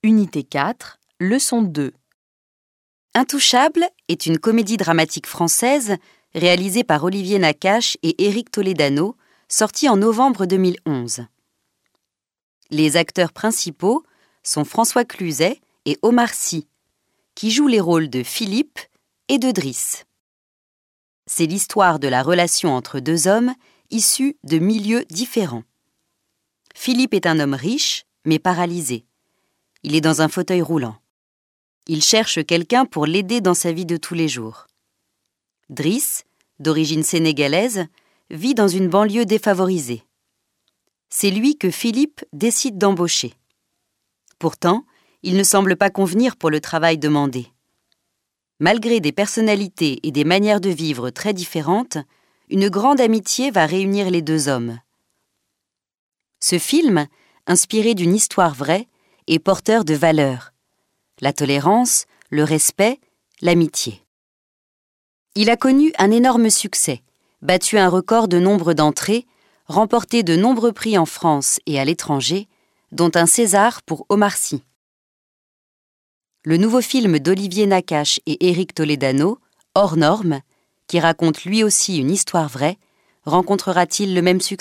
Unité 4, leçon 2. Intouchable est une comédie dramatique française réalisée par Olivier Nakache et Éric Toledano, sortie en novembre 2011. Les acteurs principaux sont François Cluzet et Omar Sy, qui jouent les rôles de Philippe et de Driss. C'est l'histoire de la relation entre deux hommes issus de milieux différents. Philippe est un homme riche, mais paralysé. Il est dans un fauteuil roulant. Il cherche quelqu'un pour l'aider dans sa vie de tous les jours. Driss, d'origine sénégalaise, vit dans une banlieue défavorisée. C'est lui que Philippe décide d'embaucher. Pourtant, il ne semble pas convenir pour le travail demandé. Malgré des personnalités et des manières de vivre très différentes, une grande amitié va réunir les deux hommes. Ce film, inspiré d'une histoire vraie, est porteur de valeurs: la tolérance, le respect, l'amitié. Il a connu un énorme succès, battu un record de nombre d'entrées, remporté de nombreux prix en France et à l'étranger, dont un César pour Omar Sy. Le nouveau film d'Olivier Nakache et Éric Toledano, Hors Normes, qui raconte lui aussi une histoire vraie, rencontrera-t-il le même succès ?